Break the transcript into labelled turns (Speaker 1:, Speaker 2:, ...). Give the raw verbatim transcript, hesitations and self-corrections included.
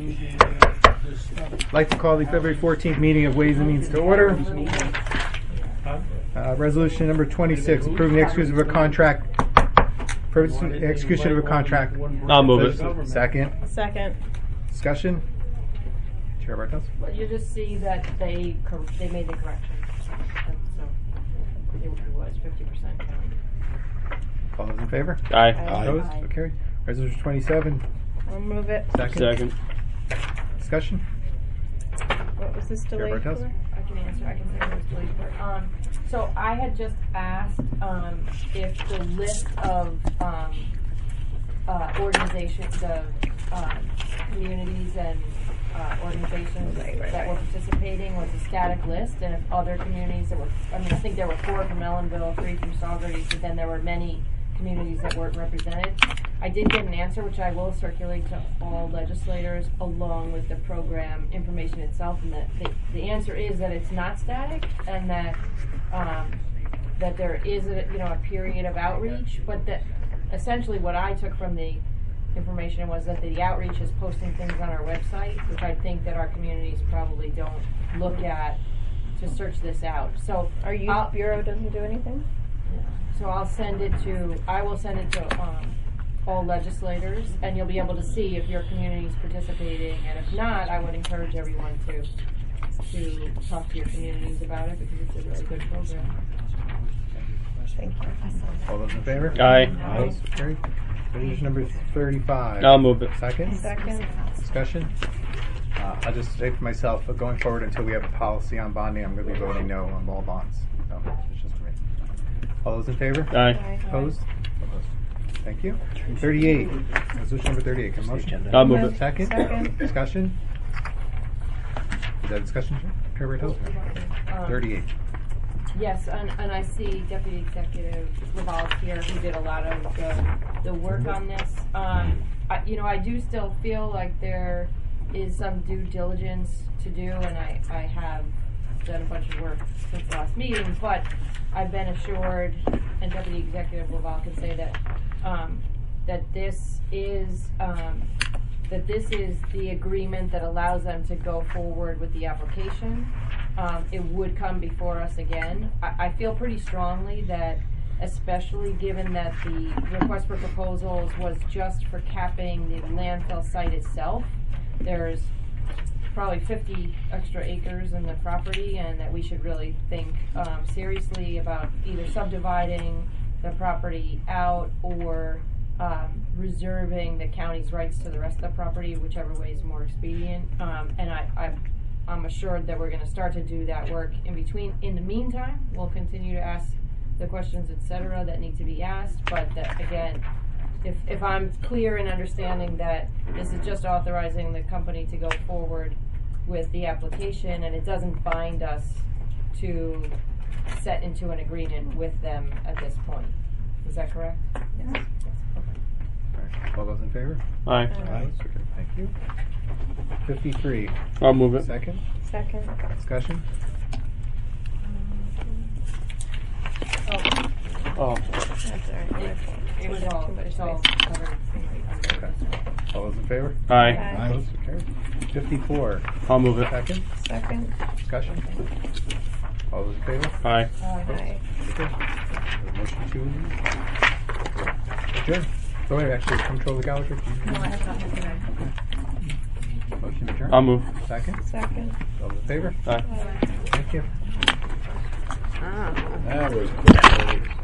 Speaker 1: I'd like to call the February fourteenth meeting of Ways and Means to order. Uh, resolution number twenty-six, approving the execution of a contract. Approving the execution of a contract.
Speaker 2: I'll move it.
Speaker 1: Second.
Speaker 3: Second.
Speaker 1: Discussion. Chair Bartos.
Speaker 4: Well, you just see that they cor- they made the correction. And so it was fifty percent county.
Speaker 1: All those in favor?
Speaker 2: Aye.
Speaker 1: Opposed?
Speaker 4: Aye.
Speaker 1: So carried. Resolution twenty-seven.
Speaker 3: I'll move it.
Speaker 1: Second.
Speaker 2: Second.
Speaker 1: Discussion.
Speaker 3: What was this
Speaker 1: Chair
Speaker 3: delayed
Speaker 1: Bartos.
Speaker 3: for?
Speaker 4: I can answer. I can say what was delayed for. Um, so I had just asked um, if the list of um, uh, organizations, the um, communities and uh, organizations
Speaker 3: Right, right,
Speaker 4: that
Speaker 3: right.
Speaker 4: were participating was a static list, and if other communities that were, I mean, I think there were four from Ellenville, three from Saugerties, but then there were many communities that weren't represented. I did get an answer, which I will circulate to all legislators, along with the program information itself. And the, the, the answer is that it's not static, and that um, that there is a you know a period of outreach. But that essentially what I took from the information was that the outreach is posting things on our website, which I think that our communities probably don't look at to search this out. So
Speaker 3: Our youth
Speaker 4: I'll-
Speaker 3: bureau doesn't do anything?
Speaker 4: So I'll send it to, I will send it to um, all legislators, and you'll be able to see if your community is participating, and if not, I would encourage everyone to to talk to your communities about it, because it's a really good program.
Speaker 3: Thank you.
Speaker 1: All those in favor?
Speaker 2: Aye.
Speaker 1: Opposed? So carried. Resolution number thirty-five.
Speaker 2: I'll move it.
Speaker 1: Second.
Speaker 3: Second.
Speaker 1: Discussion. Uh, I'll just say for myself, uh, going forward until we have a policy on bonding, I'm going to be voting no on all bonds. So it's just for me. All those in favor?
Speaker 2: Aye.
Speaker 1: Opposed? Opposed. Thank you. thirty-eight. Resolution number thirty-eight. Can I motion?
Speaker 2: I'll move it.
Speaker 1: Second.
Speaker 3: Second.
Speaker 1: Discussion. Is that discussion? Chair Bartos?
Speaker 4: Um,
Speaker 1: thirty-eight.
Speaker 4: Yes, and, and I see Deputy Executive Laval here, who did a lot of the, the work on this. Um, I, you know, I do still feel like there is some due diligence to do, and I, I have done a bunch of work since the last meeting, but I've been assured, and Deputy Executive Laval can say that, um, that this is, um, that this is the agreement that allows them to go forward with the application. Um, it would come before us again. I, I feel pretty strongly that, especially given that the request for proposals was just for capping the landfill site itself, there's probably fifty extra acres in the property, and that we should really think um, seriously about either subdividing the property out or um, reserving the county's rights to the rest of the property, whichever way is more expedient. Um, and I, I, I'm assured that we're going to start to do that work in between. In the meantime, we'll continue to ask the questions, et cetera, that need to be asked. But that, again, if, if I'm clear in understanding that this is just authorizing the company to go forward with the application, and it doesn't bind us to set into an agreement with them at this point. Is that correct? Yes. Yes. Okay.
Speaker 1: All those in favor?
Speaker 2: Aye.
Speaker 1: Opposed? Okay, thank you. fifty-three.
Speaker 2: I'll move it.
Speaker 1: Second.
Speaker 3: Second.
Speaker 1: Discussion.
Speaker 4: Oh,
Speaker 2: Oh.
Speaker 3: That's all right.
Speaker 4: it, it was all, it's all covered.
Speaker 1: Okay. All those in favor?
Speaker 2: Aye.
Speaker 3: Aye.
Speaker 1: Opposed? So carried. fifty-four.
Speaker 2: I'll move it.
Speaker 1: Second.
Speaker 3: Second.
Speaker 1: Discussion. All those in favor?
Speaker 2: Aye.
Speaker 3: Aye.
Speaker 1: Okay. Motion to adjourn. Oh wait, actually, Controller Gallagher. do you-
Speaker 4: No, I have nothing today.
Speaker 1: Motion to adjourn.
Speaker 2: I'll move.
Speaker 1: Second.
Speaker 3: Second.
Speaker 1: All those in favor?
Speaker 2: Aye.
Speaker 1: Thank you.
Speaker 3: Ah.
Speaker 5: That was quick.